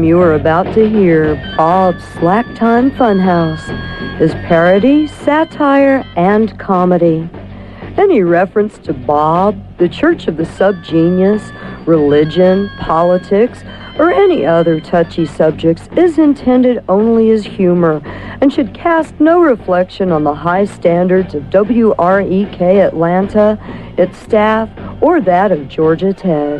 you are about to hear Bob's Slack Time Funhouse is parody, satire, and comedy. Any reference to Bob, the Church of the Subgenius, religion, politics, or any other touchy subjects is intended only as humor and should cast no reflection on the high standards of WREK Atlanta, its staff, or that of Georgia Tech.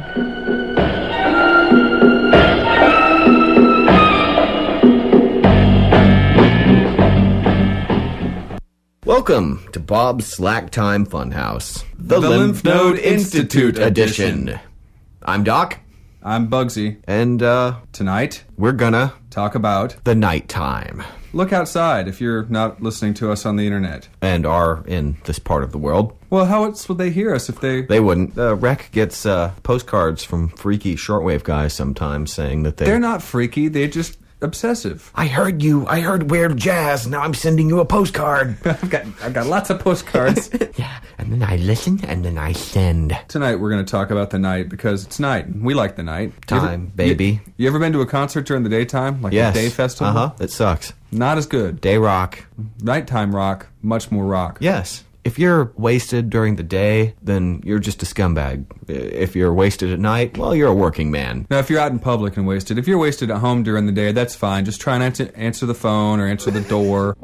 Welcome to Bob's Slack Time Funhouse, the Lymph Node Institute edition. I'm Doc. I'm Bugsy. And, tonight, we're gonna talk about the nighttime. Look outside if you're not listening to us on the internet. And are in this part of the world. Well, how else would they hear us if they... They wouldn't. Rec gets postcards from freaky shortwave guys sometimes saying that They're not freaky, they're just obsessive. I heard weird jazz, now I'm sending you a postcard. I've got lots of postcards. Yeah, and then I listen, and then I send. Tonight we're going to talk about the night, because it's night. We like the night. Time, baby. You ever been to a concert during the daytime? Like yes. a day festival? Uh-huh, it sucks. Not as good. Day rock. Nighttime rock, much more rock. Yes. If you're wasted during the day, then you're just a scumbag. If you're wasted at night, well, you're a working man. Now, if you're out in public and wasted, if you're wasted at home during the day, that's fine. Just try not to answer the phone or answer the door.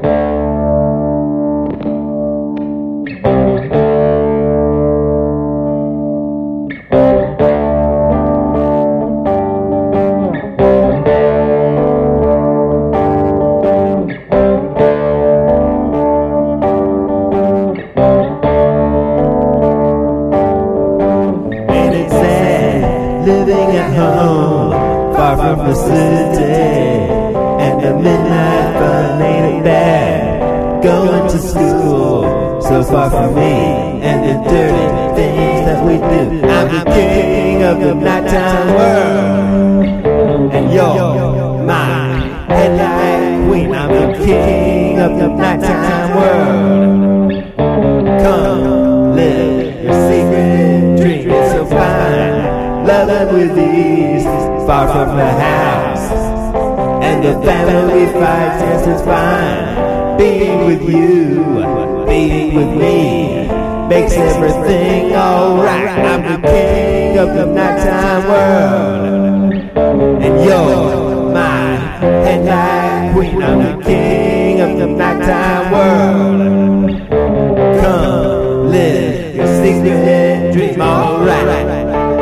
The city and the midnight fun ain't bad. Going to school so far from me and the dirty things that we do. I'm the king of the nighttime world, and you're my headlight queen. I'm the king of the nighttime world. Come live your secret dream. It's so fine, loving with ease, far from the house, and the family fight just as fine. Being with you, being with me, makes everything alright. I'm the king of the nighttime world, and you're my headlight queen. I'm the king of the nighttime world. Come live your secret dream, alright.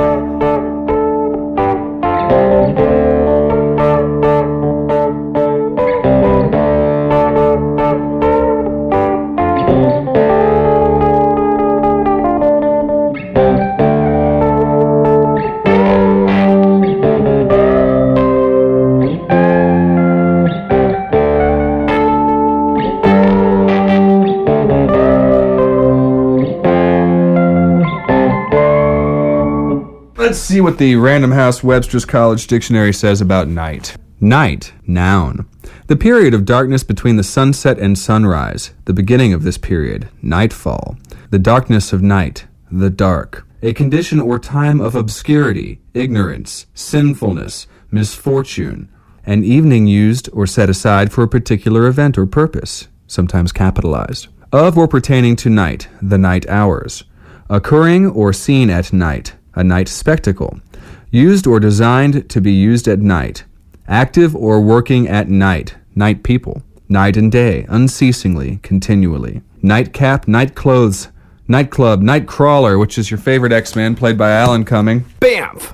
Let's see what the Random House Webster's College Dictionary says about night. Night, noun. The period of darkness between the sunset and sunrise. The beginning of this period, nightfall. The darkness of night, the dark. A condition or time of obscurity, ignorance, sinfulness, misfortune. An evening used or set aside for a particular event or purpose, sometimes capitalized. Of or pertaining to night, the night hours. Occurring or seen at night. A night spectacle, used or designed to be used at night, active or working at night, night people, night and day, unceasingly, continually, nightcap, night clothes, nightclub, night crawler, which is your favorite X-Men, played by Alan Cumming. BAMF!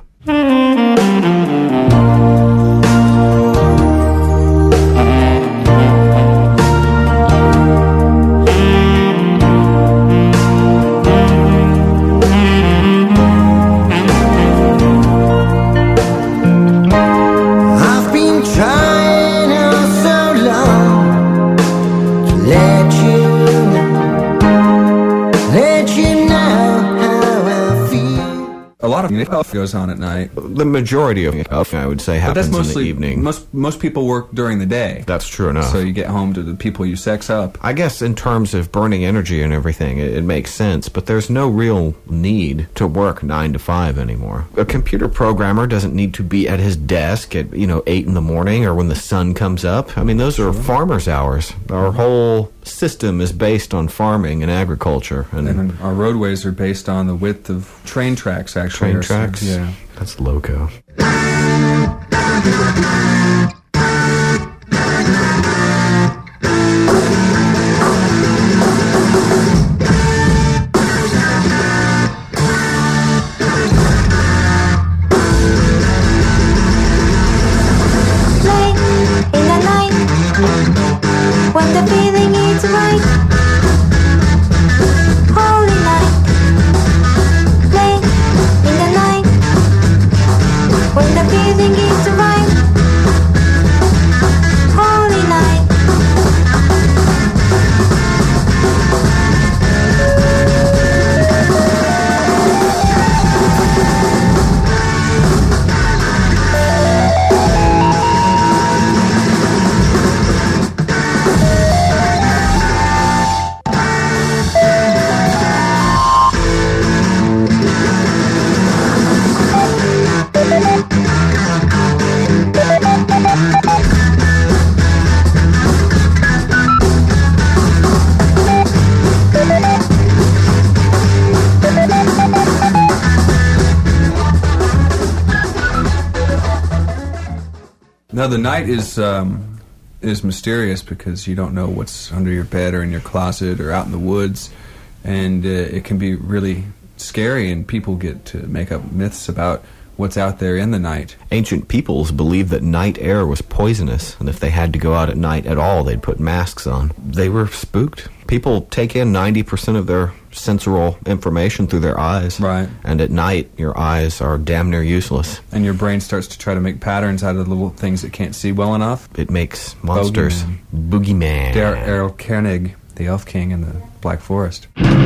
A lot lot of stuff goes on at night. The majority of it, I would say, But that's happens mostly in the evening. Most people work during the day. That's true enough. So you get home to the people you sex up. I guess in terms of burning energy and everything, it makes sense, but there's no real need to work 9 to 5 anymore. A computer programmer doesn't need to be at his desk at, 8 in the morning or when the sun comes up. I mean, those are farmers' hours. Our whole system is based on farming and agriculture. And our roadways are based on the width of train tracks, actually. Train tracks? Yeah. That's loco. When the feeling is right, holy night. Play in the night. When the feeling is right, holy night. Now, the night is mysterious because you don't know what's under your bed or in your closet or out in the woods, and it can be really scary, and people get to make up myths about what's out there in the night. Ancient peoples believed that night air was poisonous, and if they had to go out at night at all, they'd put masks on. They were spooked. People take in 90% of their sensorial information through their eyes. Right. And at night, your eyes are damn near useless. And your brain starts to try to make patterns out of the little things it can't see well enough. It makes monsters. Boogeyman. Errol Koenig, the Elf King in the Black Forest.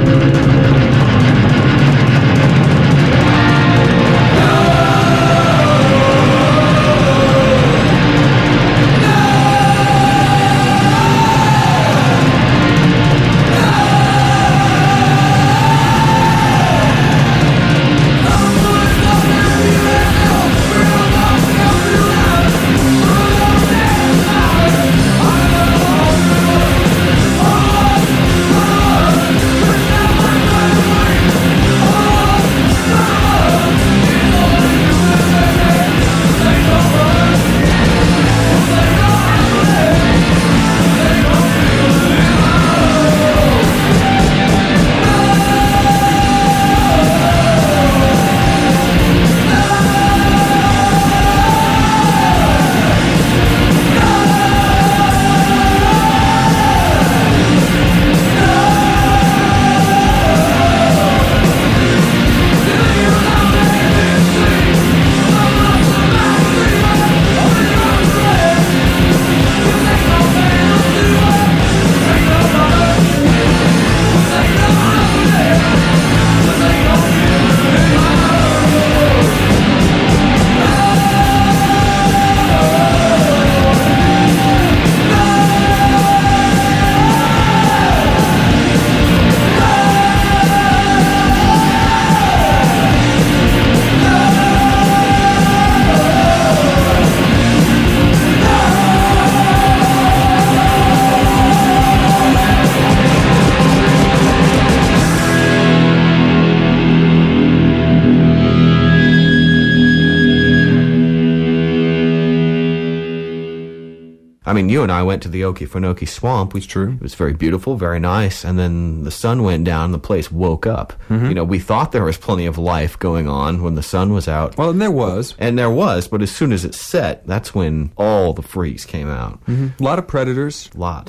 I mean, you and I went to the Okefenokee Swamp. It's true. It was very beautiful, very nice, and then the sun went down and the place woke up. Mm-hmm. We thought there was plenty of life going on when the sun was out. Well, and there was. And there was, but as soon as it set, that's when all the freaks came out. Mm-hmm. A lot of predators. A lot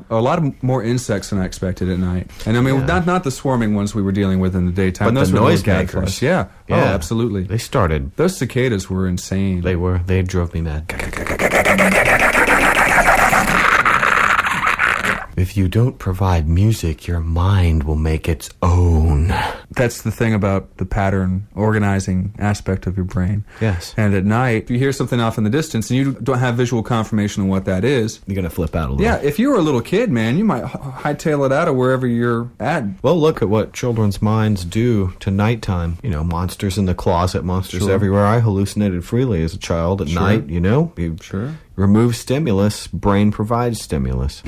of more insects than I expected at night. And I mean, not the swarming ones we were dealing with in the daytime. But those the were noisemakers. Yeah. Yeah. Oh, absolutely. They started. Those cicadas were insane. They drove me mad. If you don't provide music, your mind will make its own. That's the thing about the pattern organizing aspect of your brain. Yes. And at night, if you hear something off in the distance and you don't have visual confirmation of what that is, You're going to flip out a little. yeah, if you were a little kid, man, you might hightail it out of wherever you're at. Well, look at what children's minds do to nighttime. You know, monsters in the closet, monsters Sure. everywhere. I hallucinated freely as a child at night, you know? You remove stimulus, brain provides stimulus.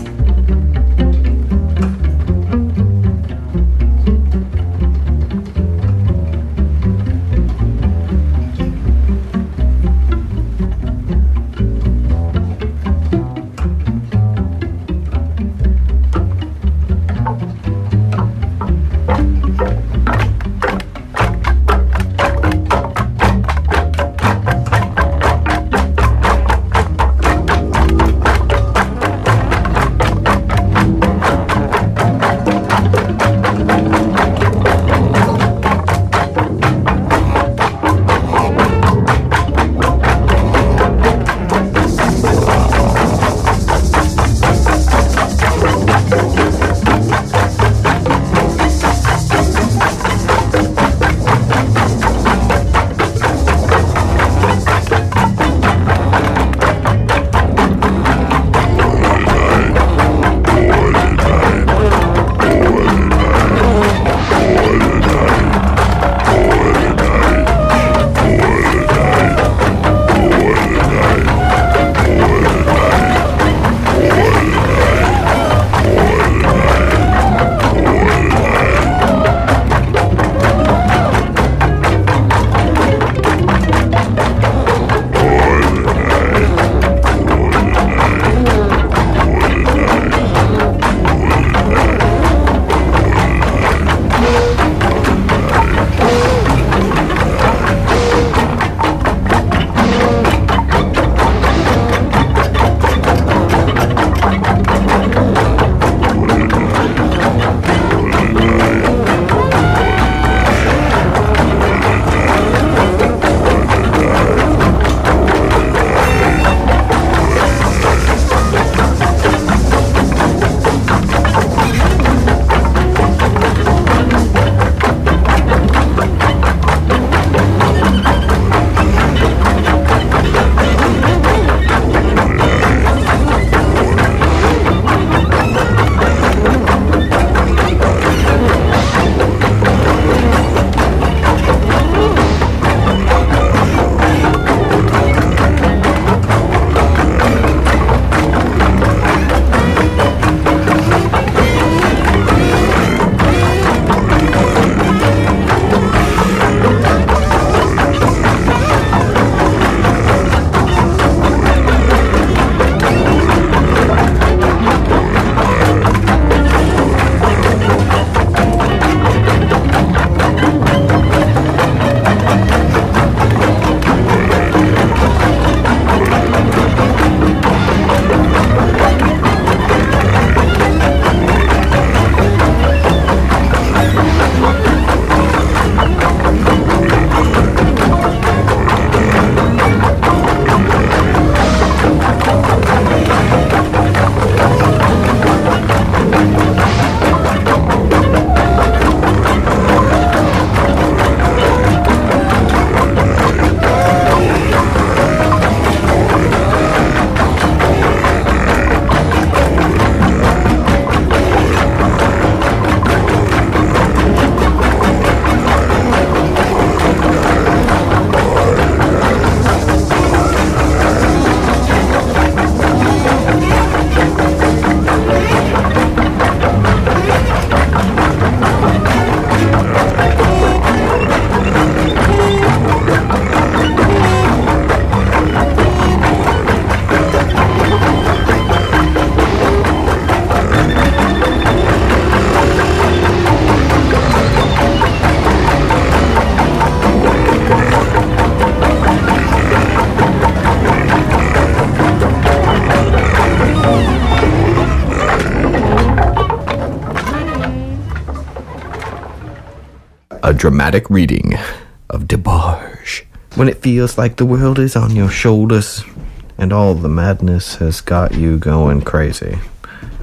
a dramatic reading of DeBarge. When it feels like the world is on your shoulders and all the madness has got you going crazy.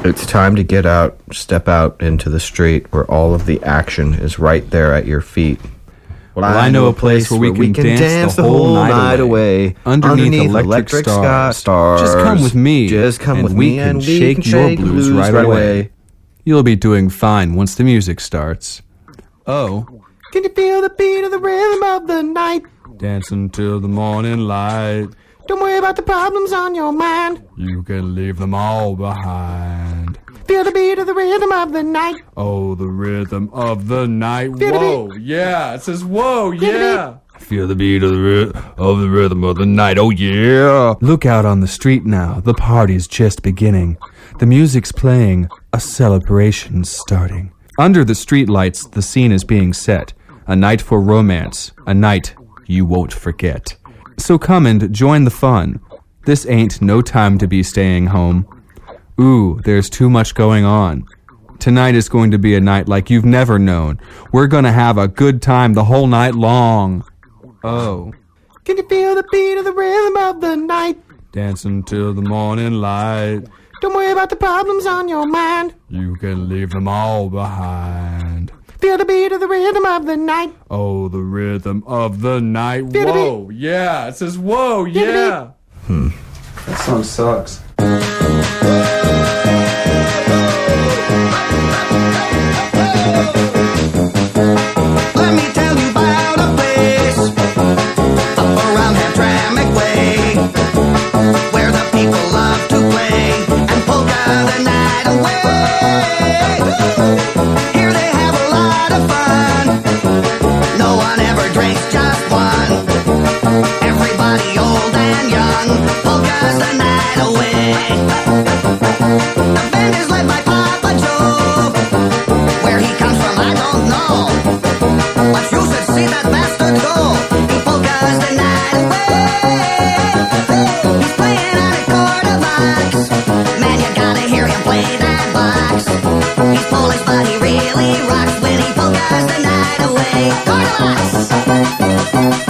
It's time to get out, step out into the street where all of the action is right there at your feet. Well, I know a place where we can dance the whole night away underneath electric stars. Just come with me, Just come and with we me, can and shake we can your shake blues right away. You'll be doing fine once the music starts. Oh, Can you feel the beat of the rhythm of the night? dancing till the morning light. Don't worry about the problems on your mind. You can leave them all behind. Feel the beat of the rhythm of the night. Oh, the rhythm of the night. Feel the Whoa, yeah. It says, whoa, Feel the yeah. Feel the beat of the rhythm of the night. Oh, yeah. Look out on the street now. The party's just beginning. The music's playing. A celebration's starting. Under the streetlights, the scene is being set. A night for romance. A night you won't forget. So come and join the fun. This ain't no time to be staying home. Ooh, there's too much going on. Tonight is going to be a night like you've never known. We're gonna have a good time the whole night long. Oh. Can you feel the beat of the rhythm of the night? Dancing till the morning light. Don't worry about the problems on your mind. You can leave them all behind. Feel the beat of the rhythm of the night. Oh, the rhythm of the night. Feel the Whoa, yeah. It says, whoa, Feel the yeah. That song sucks. Let me tell you about a place up around Hamtramck Way, where the people love to play and polka the night away. Here they have a lot of fun. No one ever drinks, just one. Everybody old and young polkas the night away. The band is led by Papa Joe. Where he comes from, I don't know. But you should see that bastard go. He polkas the night away. He's playing on a quarter box. Man, you gotta hear him play that box. He's Polish, but he really rocks when he polkas the night away. Quarter box.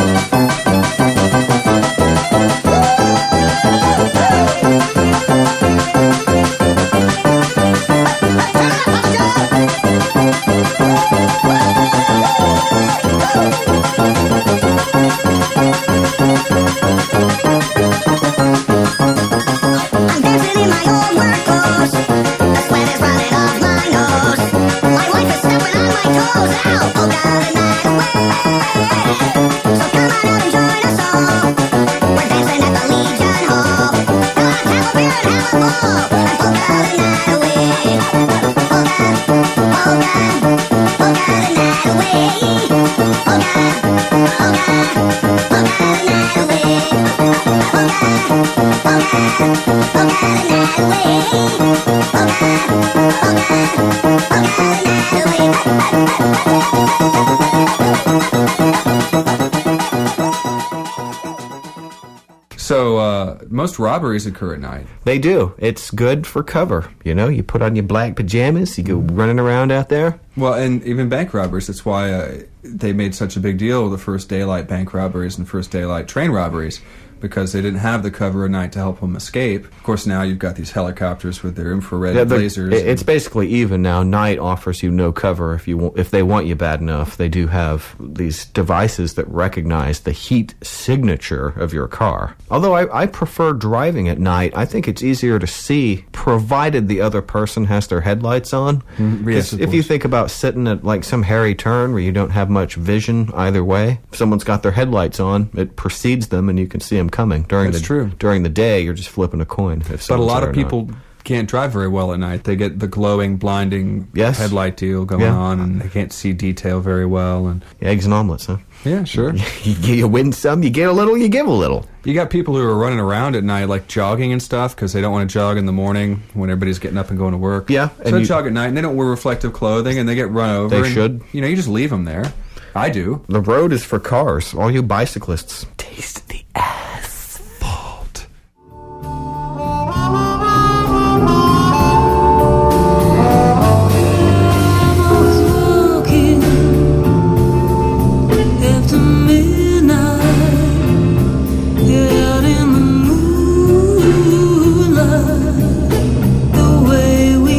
I'm dancing in my old work clothes. The sweat is running off my nose. My wife is stepping on my toes. Ow, polka the night away. So come on out and join us all. We're dancing at the Legion Hall. Come on, have a beer and have a ball. And polka the night away. Polka, polka, polka the night away. Polka, polka, polka the night away. So, most robberies occur at night. They do. It's good for cover. You know, you put on your black pajamas, you go running around out there. Well, and even bank robberies. That's why they made such a big deal of the first daylight bank robberies and first daylight train robberies, because they didn't have the cover at night to help them escape. Of course, now you've got these helicopters with their infrared lasers. It's basically even now. Night offers you no cover if they want you bad enough. They do have these devices that recognize the heat signature of your car. Although I prefer driving at night. I think it's easier to see, provided the other person has their headlights on. Yes, of if you course. think about sitting at like some hairy turn where you don't have much vision either way, if someone's got their headlights on, it precedes them and you can see them coming. That's true. During the day, you're just flipping a coin. But a lot of people can't drive very well at night. They get the glowing, blinding Yes. headlight deal going Yeah. on, and they can't see detail very well. And Eggs and omelets, huh? yeah, sure. You win some, you get a little, you give a little. You got people who are running around at night, like jogging and stuff, because they don't want to jog in the morning when everybody's getting up and going to work. Yeah, So and they you- jog at night, and they don't wear reflective clothing, and they get run over. They and, should. You know, you just leave them there. I do. The road is for cars. All you bicyclists. Taste the asphalt. Walking after midnight, out in the moonlight, the way we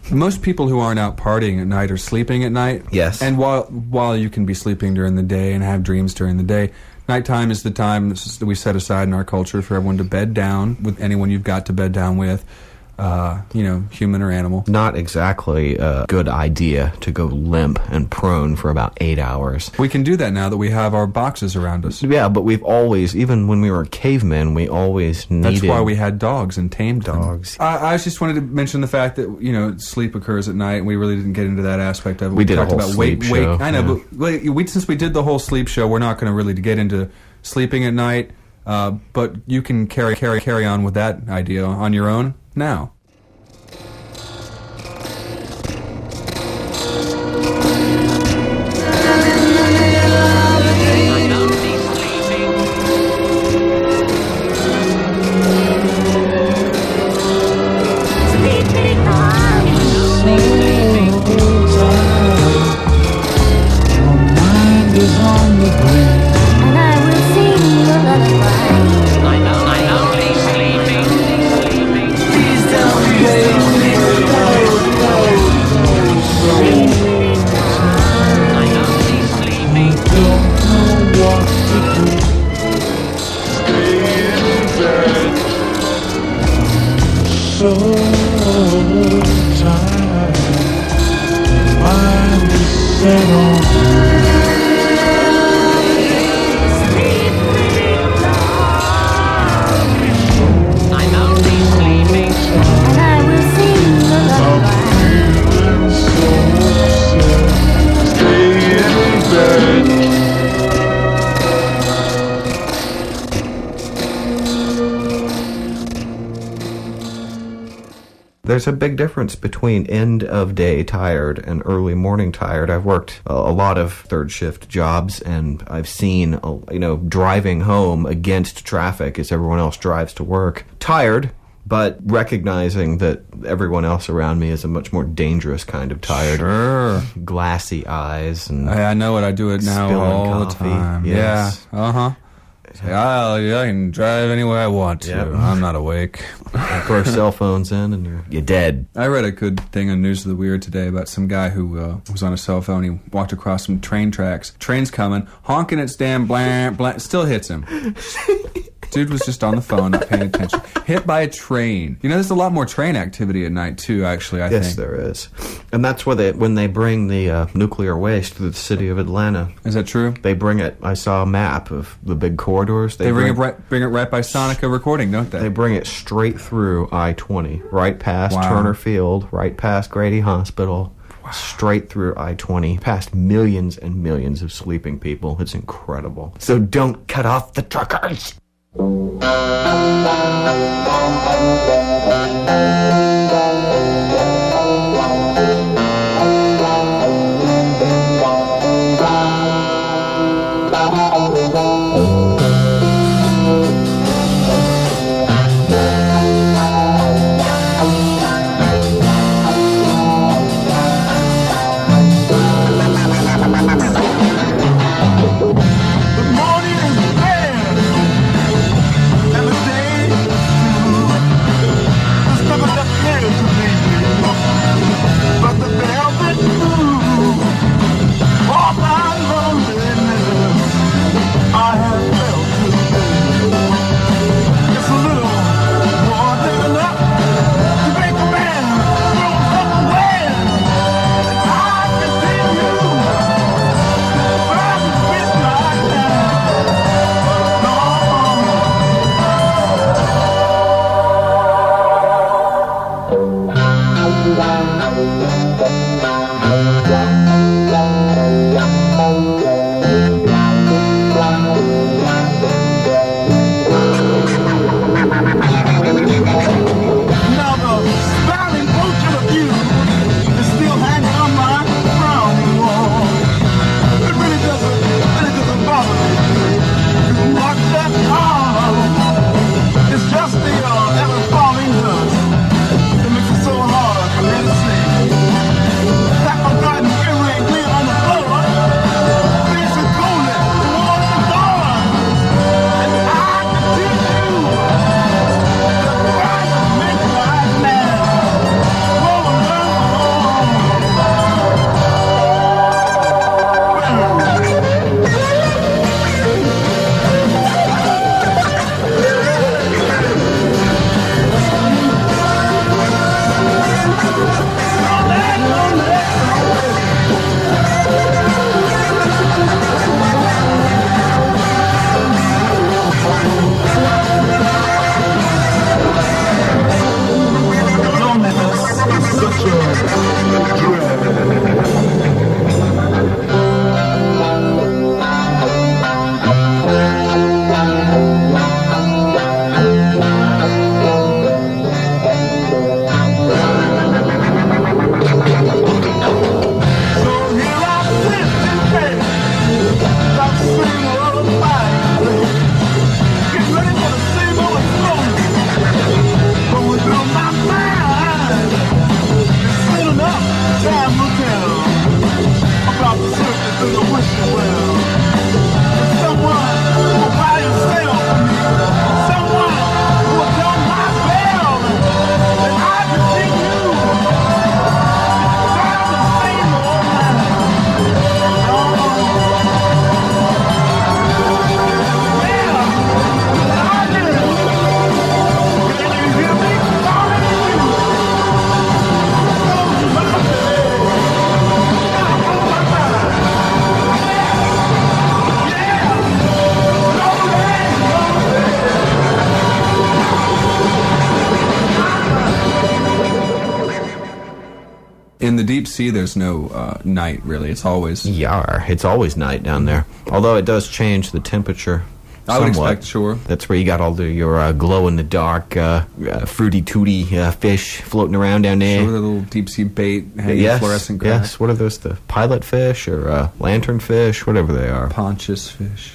Most people who aren't out partying at night are sleeping at night. Yes. And while you can be sleeping during the day and have dreams during the day, nighttime is the time that we set aside in our culture for everyone to bed down with anyone you've got to bed down with. Human or animal. Not exactly a good idea to go limp and prone for about 8 hours. We can do that now that we have our boxes around us. Yeah, but we've always, even when we were cavemen, we always needed... That's why we had dogs and tamed dogs. them. I just wanted to mention the fact that, sleep occurs at night, and we really didn't get into that aspect of it. We did talked a whole about sleep show. I know, but since we did the whole sleep show, we're not going to really get into sleeping at night, but you can carry on with that idea on your own now. So tired, mind is set on I'm only sleeping, and I will sing a lullaby. so sad. Stay in bed. There's a big difference between end of day tired and early morning tired. I've worked a lot of third shift jobs, and I've seen, driving home against traffic as everyone else drives to work. Tired, but recognizing that everyone else around me is a much more dangerous kind of tired. Sure. Glassy eyes. And I know it. I do it now spilling all coffee. the time. Yes. Yeah. Uh-huh. I can drive anywhere I want to. Yep. I'm not awake. Throw cell phones in and you're dead. I read a good thing on News of the Weird today about some guy who was on a cell phone. He walked across some train tracks. Train's coming, honking its damn blah, blah, still hits him. Dude was just on the phone, not paying attention. Hit by a train. There's a lot more train activity at night, too, actually, I think. Yes, there is. And that's where when they bring the nuclear waste through the city of Atlanta. Is that true? They bring it, I saw a map of the big corridors. They bring it right by Sonica Recording, don't they? They bring it straight through I-20, right past Wow. Turner Field, right past Grady Hospital, straight through I-20, past millions and millions of sleeping people. It's incredible. So don't cut off the truckers! That forgotten earring In the deep sea, there's no night, really. It's always... Yar. It's always night down there. Although it does change the temperature I would somewhat. expect, sure. That's where you got all your glow-in-the-dark, fruity-tooty fish floating around down there. Sure, the little deep-sea bait hanging fluorescent grass. Yes, what are those? The pilot fish or lantern fish? Whatever they are. Ponchus fish.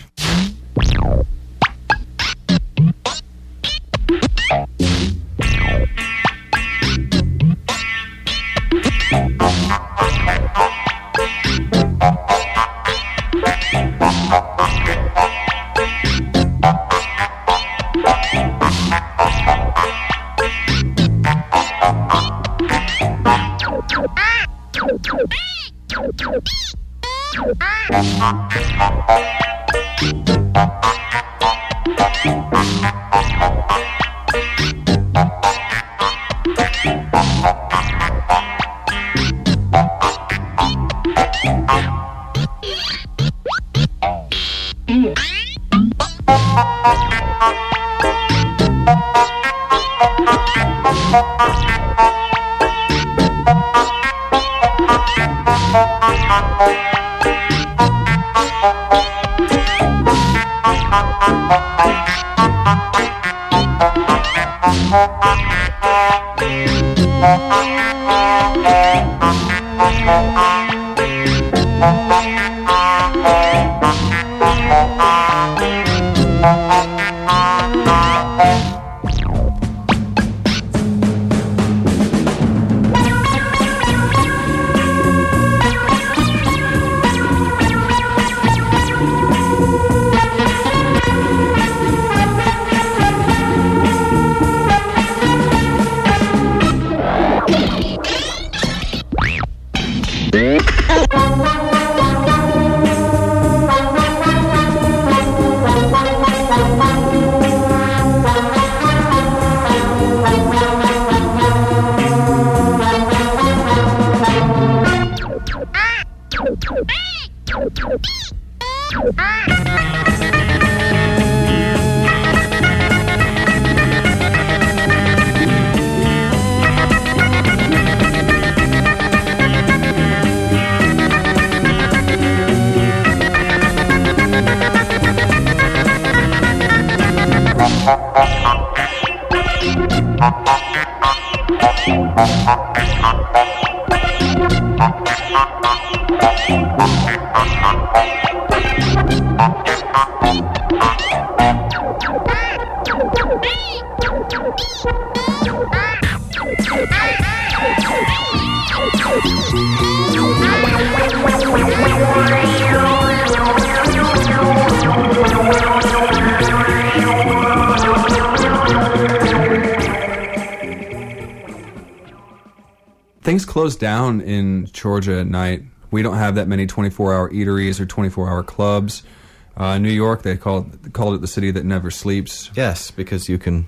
Things close down in Georgia at night. We don't have that many 24-hour eateries or 24-hour clubs. New York, they called it the city that never sleeps. Yes, because you can,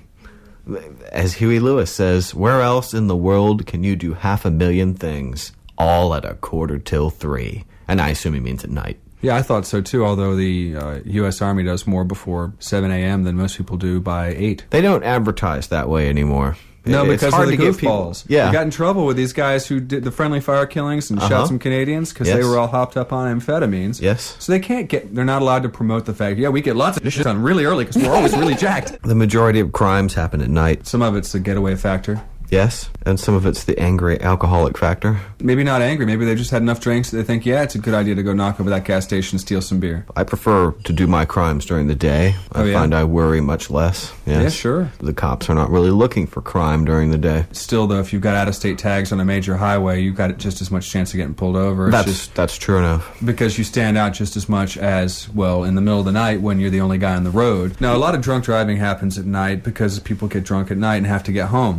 as Huey Lewis says, where else in the world can you do 500,000 things, all at 3:45? And I assume he means at night. Yeah, I thought so too, although the U.S. Army does more before 7 a.m. than most people do by 8. They don't advertise that way anymore. No, It's because hard of the to give people- goofballs. Yeah. They got in trouble with these guys who did the friendly fire killings and shot some Canadians because they Yes. were all hopped up on amphetamines. Yes. So they're not allowed to promote the fact, we get lots of this shit done really early because we're always really jacked. The majority of crimes happen at night. Some of it's the getaway factor. Yes, and some of it's the angry alcoholic factor. Maybe not angry. Maybe they just had enough drinks that they think, it's a good idea to go knock over that gas station and steal some beer. I prefer to do my crimes during the day. I find I worry much less. Yes. Yeah, sure. The cops are not really looking for crime during the day. Still, though, if you've got out-of-state tags on a major highway, you've got just as much chance of getting pulled over. That's true enough. Because you stand out just as much as, in the middle of the night when you're the only guy on the road. Now, a lot of drunk driving happens at night because people get drunk at night and have to get home.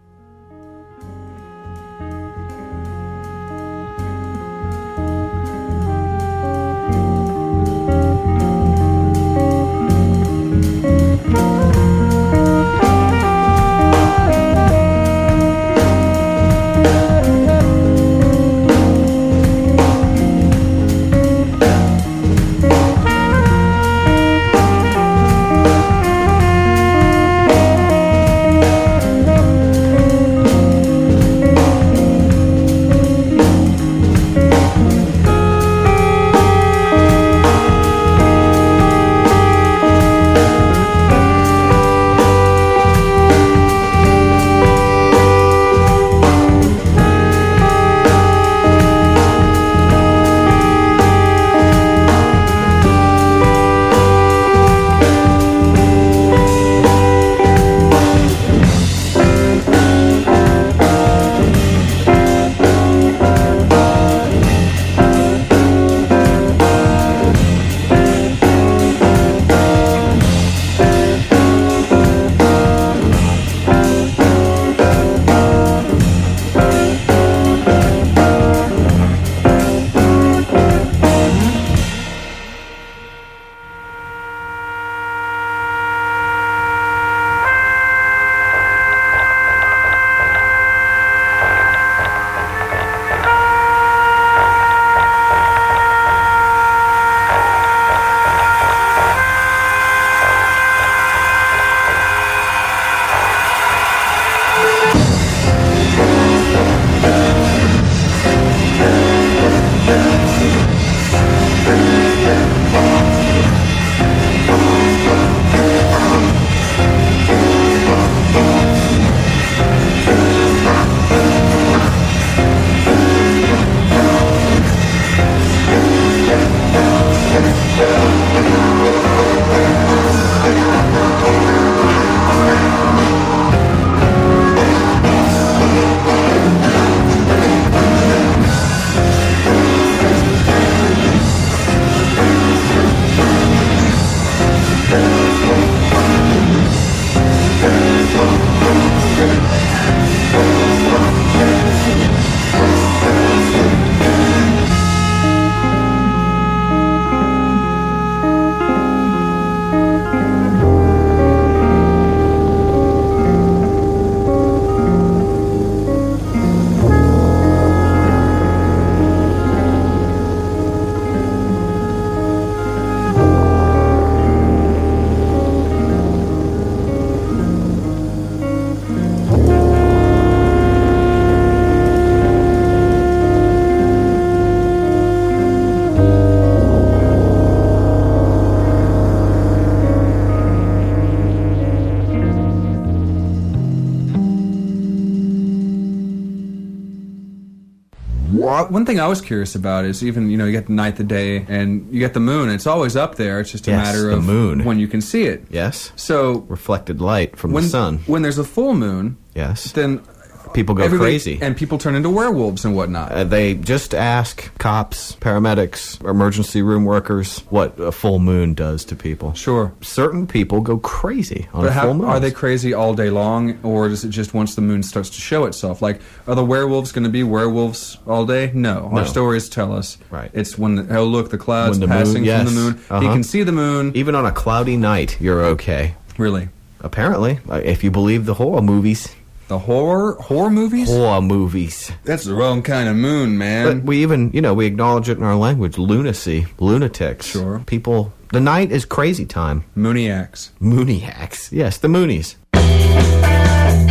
One thing I was curious about is even, you get the night, the day, and you get the moon. It's always up there. It's just a matter the of moon. when you can see it. Yes. So reflected light from the sun. When there's a full moon, yes, then people go crazy. And people turn into werewolves and whatnot. They just ask cops, paramedics, emergency room workers what a full moon does to people. Sure. Certain people go crazy on But full moons. are they crazy all day long, or is it just once the moon starts to show itself? Like, are the werewolves going to be werewolves all day? No. Our stories tell us. Right. It's when, look, the cloud's When the passing moon, from the moon. yes. He can see the moon. Even on a cloudy night, you're okay. Really? Apparently. If you believe the horror movies. The horror movies? Horror movies. That's the wrong kind of moon, man. But we even, we acknowledge it in our language. Lunacy. Lunatics. Sure. People, the night is crazy time. Mooniacs. Mooniacs. Yes, the Moonies.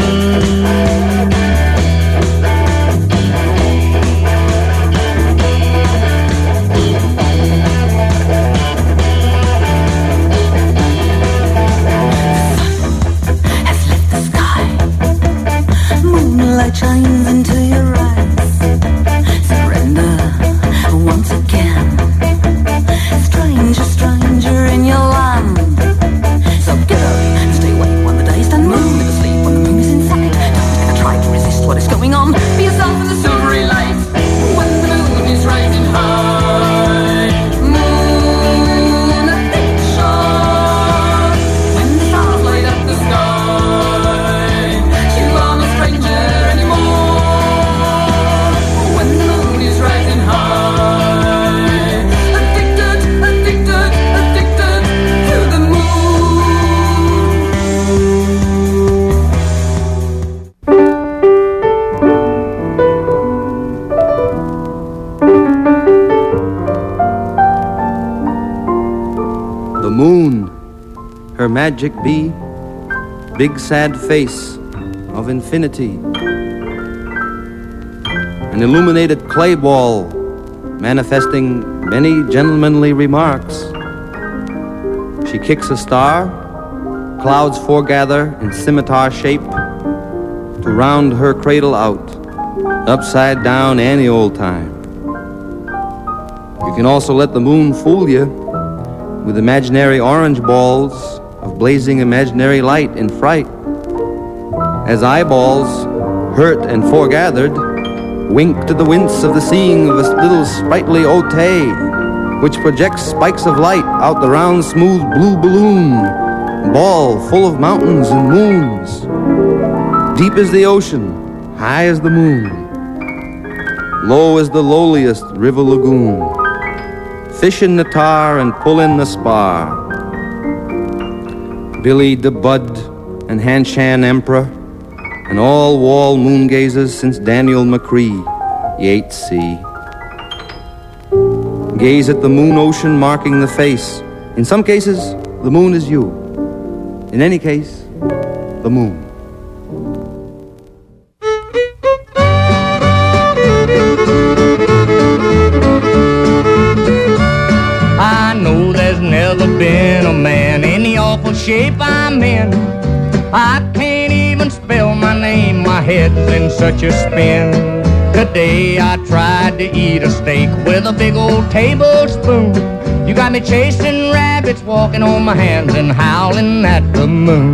Moonlight shines into your eyes. Surrender once again. Stranger, stranger in your land. So get up, stay awake when the day's done. Moon, never sleep when the moon is in sight. Don't try to resist what is going on. Be yourself in the silvery light when the moon is rising high. Moon, a picture when the stars light up the sky. You are no stranger anymore when the moon is rising high. Addicted, addicted, addicted to the The moon, her magic bee, big sad face of infinity. An illuminated clay ball manifesting many gentlemanly remarks. She kicks a star, clouds foregather in scimitar shape to round her cradle out, upside down any old time. You can also let the moon fool you with imaginary orange balls of blazing imaginary light in fright, as eyeballs, hurt and foregathered, wink to the wince of the seeing of a little sprightly otay, which projects spikes of light out the round smooth blue balloon, ball full of mountains and moons. Deep as the ocean, high as the moon, low as the lowliest river lagoon. Fish in the tar and pull in the spar. Billy the Bud and Hanshan Emperor and all wall moon gazers since Daniel McCree, Yeats see. Gaze at the moon ocean marking the face. In some cases, the moon is you. In any case, the moon. I know there's never been a man in the awful shape I'm in. I can't even spell my name, my head's in such a spin. Today I tried to eat a steak with a big old tablespoon. You got me chasing rabbits, walking on my hands and howling at the moon.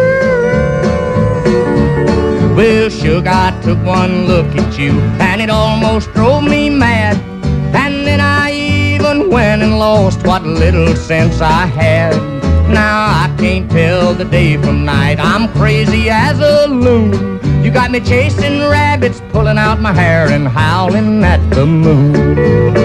Well, sugar, I took one look at you and it almost drove me mad. And then I even went and lost what little sense I had. Now I can't tell the day from night, I'm crazy as a loon. You got me chasing rabbits, pulling out my hair and howling at the moon.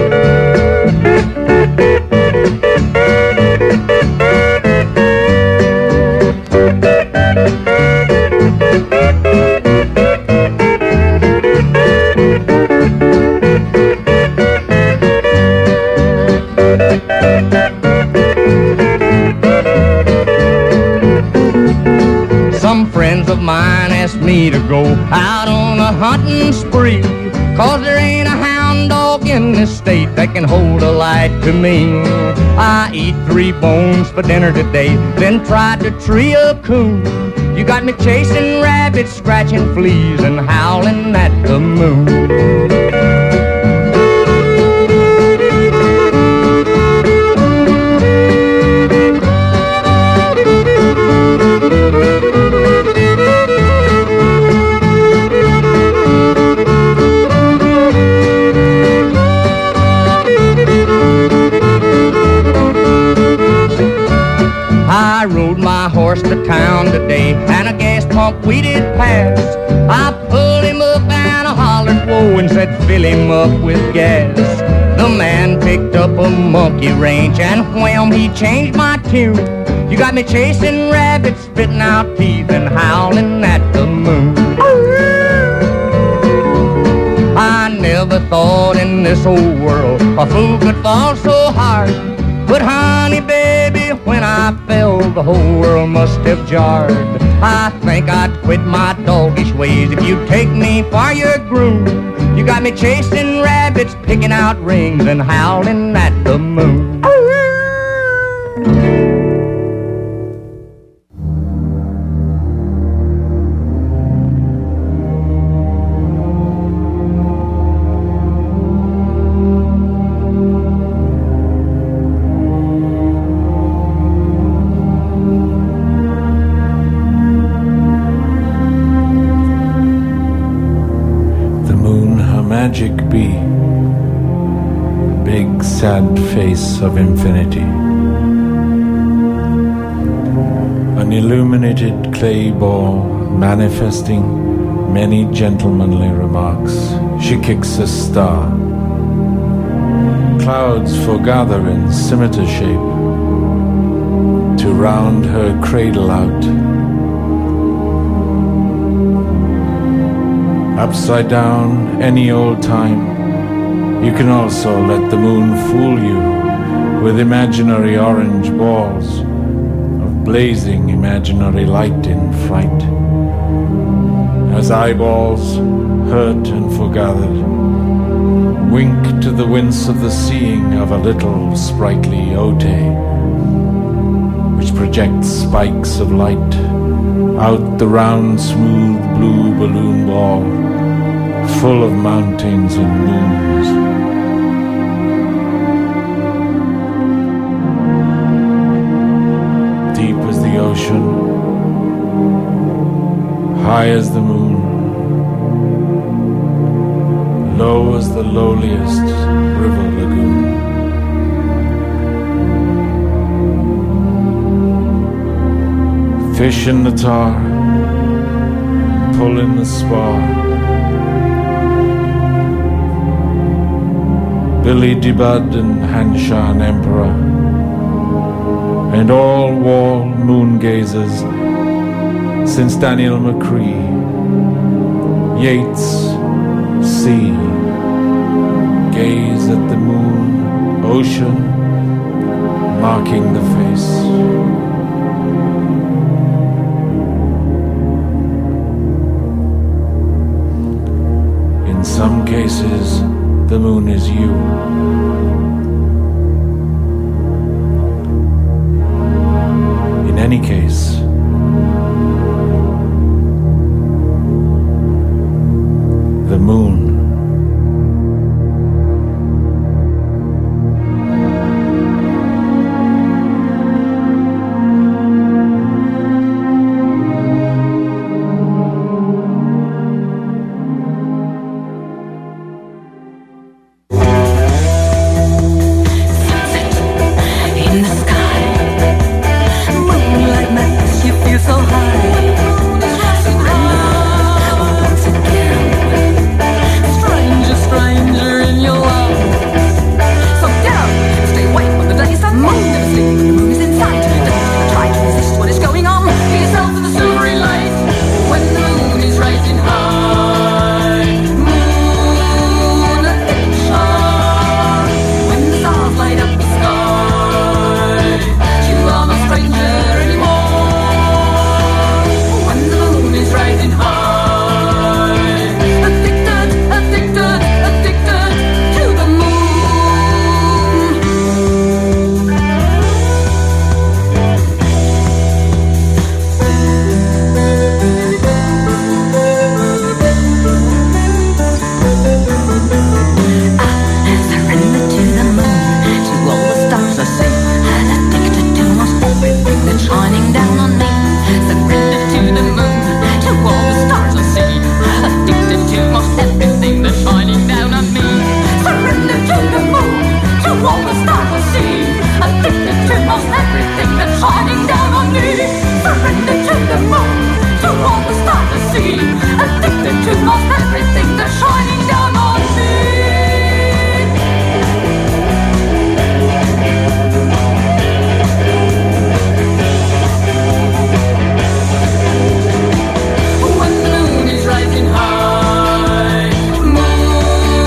Some friends of mine asked me to go out on a hunting spree, 'cause there ain't a hound dog in this state that can hold a light to me. I eat 3 bones for dinner today, then tried to tree a coon. You got me chasing rabbits, scratching fleas, and howling at the moon. I rode my horse to town today, and a gas pump we did pass. I pulled him up and I hollered whoa and said fill him up with gas. The man picked up a monkey wrench and wham, he changed my tune. You got me chasing rabbits, spitting out teeth and howling at the moon. I never thought in this old world a fool could fall so hard. But honey, baby, when I fell, well, the whole world must have jarred. I think I'd quit my doggish ways if you'd take me for your groom. You got me chasing rabbits, picking out rings, and howling at the moon. Magic be, big sad face of infinity. An illuminated clay ball manifesting many gentlemanly remarks. She kicks a star. Clouds foregather in scimitar shape to round her cradle out. Upside down, any old time, you can also let the moon fool you with imaginary orange balls of blazing imaginary light in fright. As eyeballs, hurt and foregathered, wink to the wince of the seeing of a little sprightly ote, which projects spikes of light out the round, smooth blue balloon ball, full of mountains and moons. Deep as the ocean, high as the moon, low as the lowliest river lagoon. Fish in the tar, pull in the spar. Billy Dibud and Hanshan Emperor, and all wall moon gazers since Daniel McCree, Yeats, sea, gaze at the moon, ocean, marking the face. In some cases, the moon is you. In any case, the moon. When the moon is rising high, moon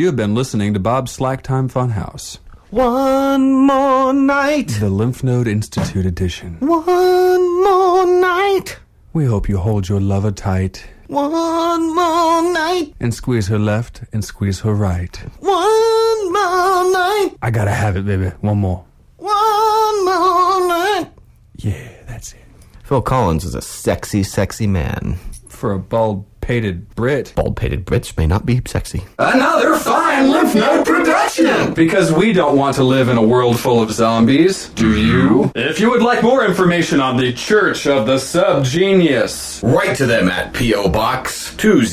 have been listening to Bob's Slack Time Funhouse. One more night. The Lymph Node Institute edition. One more night. We hope you hold your lover tight. One more night. And squeeze her left and squeeze her right. One more night. I gotta have it, baby. One more. One more night. Yeah, that's it. Phil Collins is a sexy, sexy man. For a bald-pated Brit. Bald-pated Brits may not be sexy. Another fine Lymph Node production! Because we don't want to live in a world full of zombies. Do you? If you would like more information on the Church of the Subgenius, write to them at P.O. Box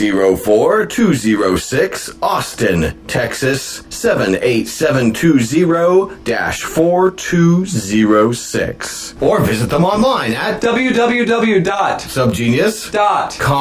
204-206, Austin, Texas 78720-4206. Or visit them online at www.subgenius.com.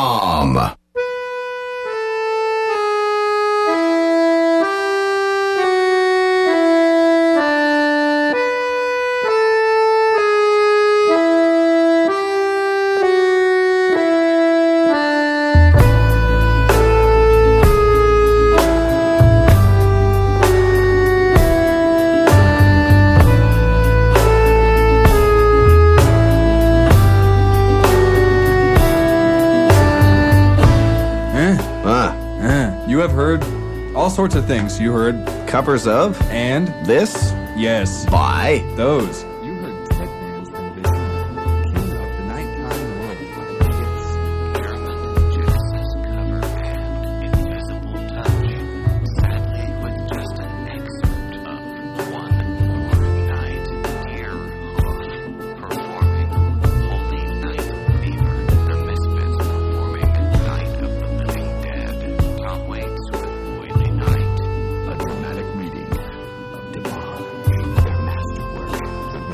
You have heard all sorts of things. You heard covers of and this, yes, by those. You heard Ted Band's Envision, King of the Nighttime World. Carolyn Genesis cover and Invisible Touch. Sadly, with just an excerpt of One More Night, Dear Hoof performing Holy Night Fever, The Misfits performing Night of the Living Dead, Tom Waits with Oily Night, a dramatic reading of Devon, their masterwork, The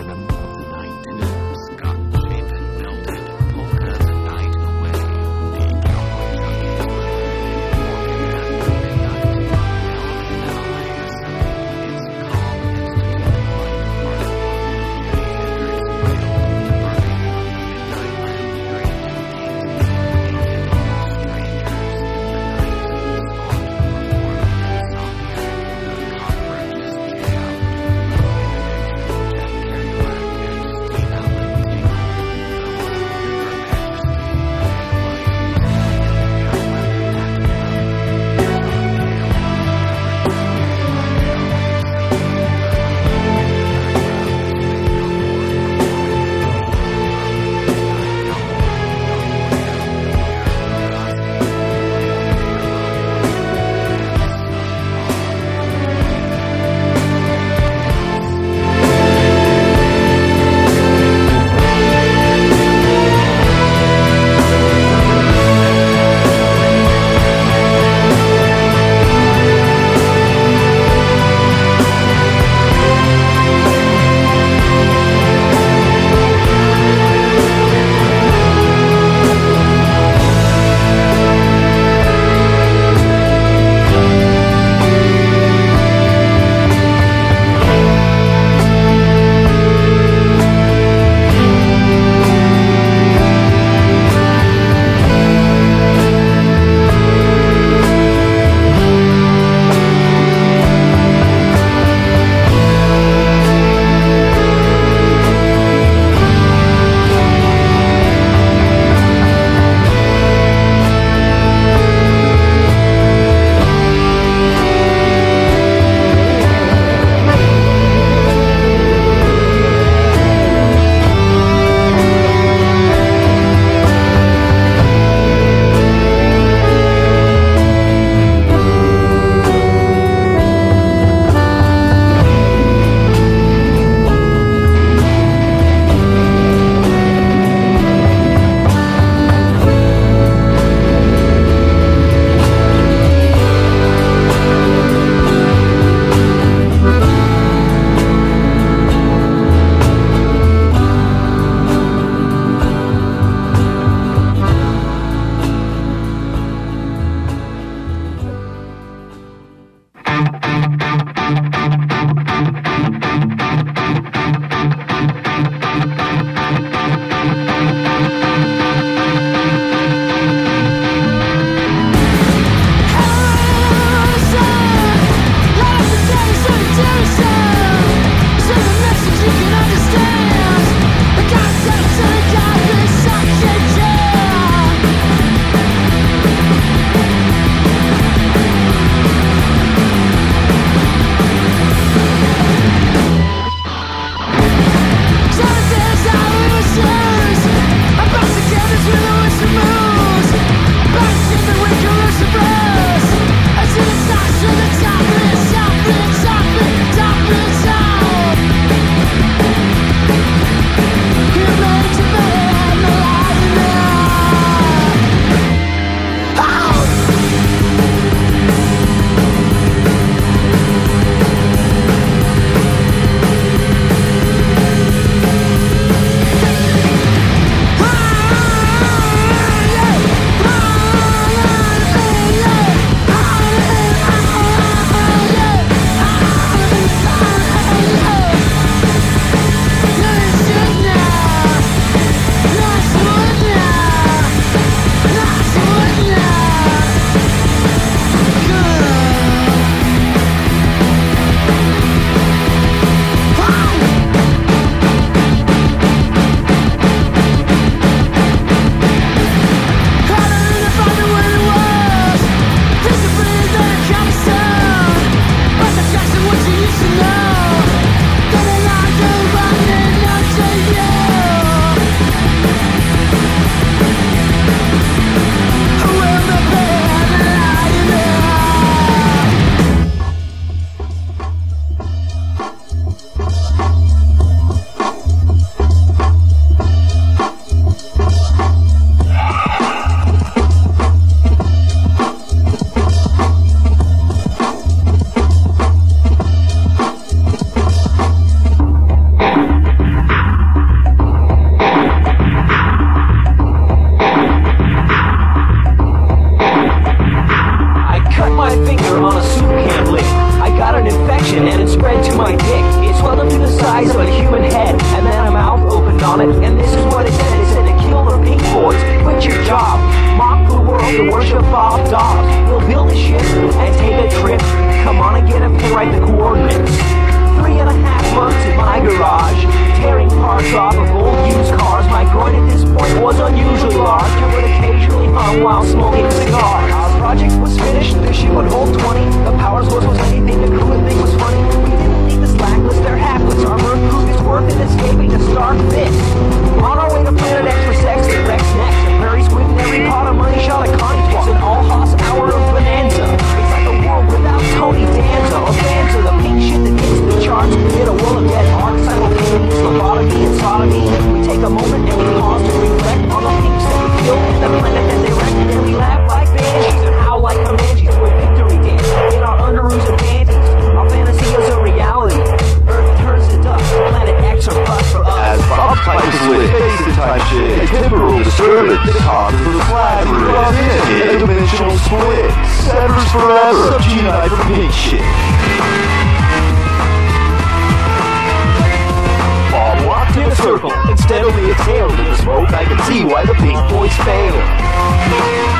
see why the big boys fail.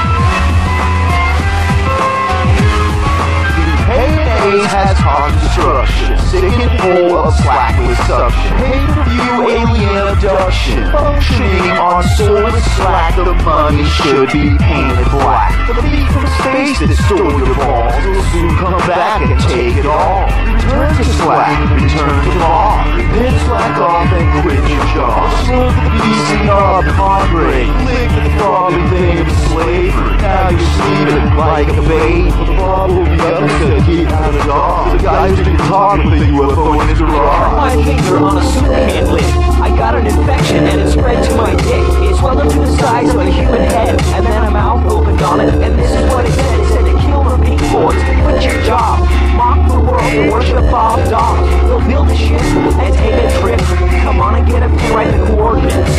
Payday has caused destruction, sick and full of slack with suction. Pay-per-view alien abduction, functioning on soulless slack. The money should be painted black. The beat from space that stole your balls will soon come back and take it all. Return to slack, return to law. Then slack off and quit your job. Slug the beast and knob, heartbreak. Lick the throbbing thing of slavery. Now you're sleeping like a babe. The Bob will be up to keep on a dog. The guys who can talk with the UFO in his garage. My finger on a soup can lid. I got an infection and it spread to my dick. It swelled up to the size of a human head. And then a mouth opened on it. And this is what it said. It said to kill the pink boys. Quit your job. Mock the world and worship Bob Dog. They'll build a ship and take a trip. Come on and get a pen, write the coordinates.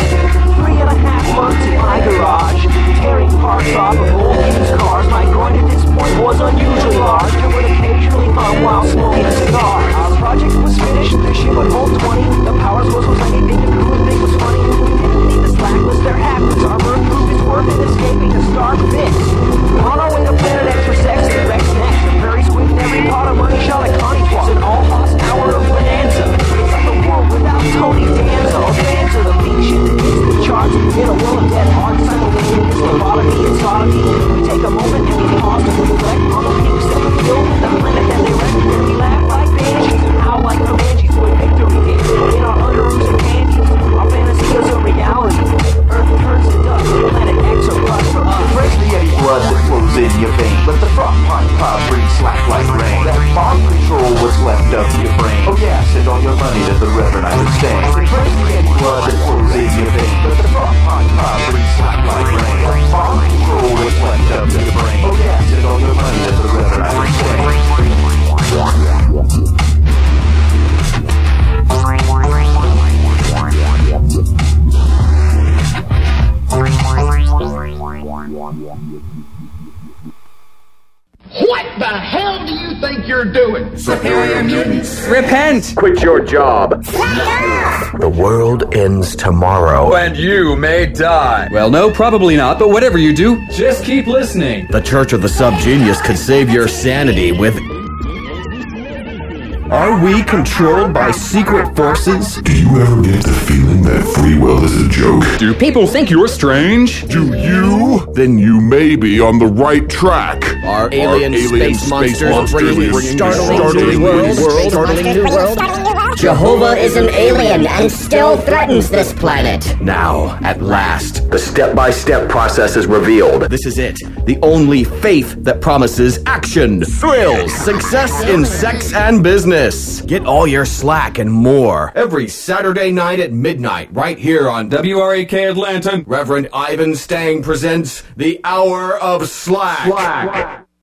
3.5 months in my garage, tearing parts off of old used cars. My groin at this point was unusually large. It would occasionally hum while smoking a cigar. Our project was finished, the ship would hold 20. The power source was anything the crew would think was funny. We didn't need the slack, was their habits. Armor improved its worth in escaping a star fix. On our way to planet X for sex and Rex next. The prairie squeaked every pot of money shot at Connie Twat. It's an all-host hour of bonanza. It's like a world without Tony Danza. Or fans of the pink shit that hits the charts. In a world of dead hearts, simultaneous lobotomy and sodomy. We take a moment and we pause to reflect on the pinks that we filled the planet that they wrecked. And we laugh like banshees and howl like Comanches when victory hits. In our underoos and panties, our fantasy is a reality. Earth turns to dust, planet X or plus for us. Fresh the eddy blood that flows in your veins. Let the front pine cloud bring slack like rain. That bomb control was left up your brain. Oh yeah, send all your money to the Reverend Ivan Stang. Fresh the eddy blood that flows in your veins. Let the front pine cloud bring slack like rain. That bomb control was left up your brain. Oh yeah, send all your money to the Reverend Ivan Stang. What the hell do you think you're doing? Superior mutants. Repent! Quit your job. The world ends tomorrow. And you may die. Well, no, probably not, but whatever you do, just keep listening. The Church of the Subgenius could save your sanity with... Are we controlled by secret forces? Do you ever get the feeling that free will is a joke? Do people think you're strange? Do you? Then you may be on the right track. Are alien space monsters bringing startling new world? Jehovah is an alien and still threatens this planet. Now, at last, the step-by-step process is revealed. This is it. The only faith that promises action, thrills, success in sex and business. Get all your slack and more every Saturday night at midnight, right here on WRAK Atlanta. Reverend Ivan Stang presents The Hour of Slack.